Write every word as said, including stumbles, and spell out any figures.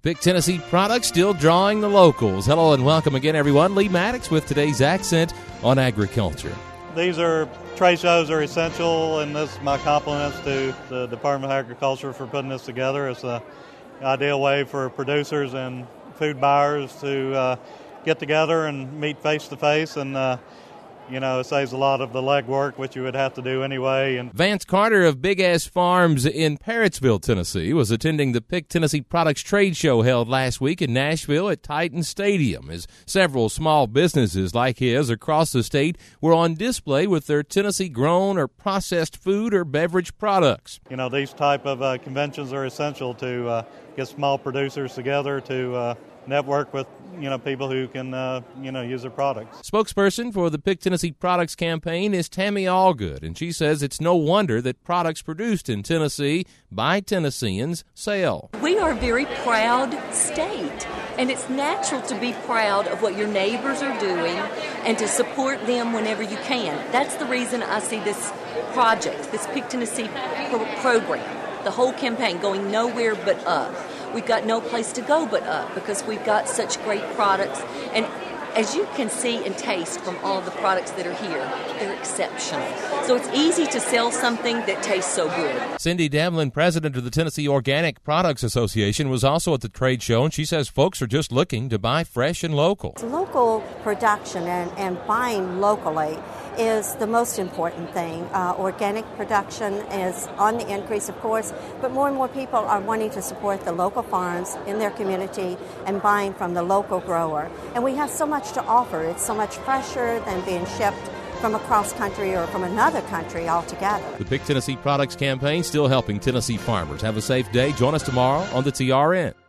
Pick Tennessee Products still drawing the locals. Hello and welcome again, everyone. Lee Maddox with today's accent on agriculture. These are trade shows are essential, and this is my compliments to the Department of Agriculture for putting this together. It's an ideal way for producers and food buyers to uh, get together and meet face-to-face, and uh, you know, it saves a lot of the legwork, which you would have to do anyway. And Vance Carter of Big Ass Farms in Parrotsville, Tennessee, was attending the Pick Tennessee Products trade show held last week in Nashville at Titan Stadium, as several small businesses like his across the state were on display with their Tennessee-grown or processed food or beverage products. You know, these type of uh, conventions are essential to uh, get small producers together to uh, network with, you know, people who can, uh, you know, use their products. Spokesperson for the Pick Tennessee Products campaign is Tammy Allgood, and she says it's no wonder that products produced in Tennessee by Tennesseans sell. We are a very proud state, and it's natural to be proud of what your neighbors are doing and to support them whenever you can. That's the reason I see this project, this Pick Tennessee pro- program, the whole campaign going nowhere but up. We've got no place to go but up because we've got such great products. And as you can see and taste from all of the products that are here, they're exceptional. So it's easy to sell something that tastes so good. Cindy Devlin, president of the Tennessee Organic Products Association, was also at the trade show, and she says folks are just looking to buy fresh and local. Local production and, and buying locally is the most important thing. Uh, organic production is on the increase, of course, but more and more people are wanting to support the local farms in their community and buying from the local grower. And we have so much to offer. It's so much fresher than being shipped from across country or from another country altogether. The Pick Tennessee Products campaign still helping Tennessee farmers. Have a safe day. Join us tomorrow on the T R N.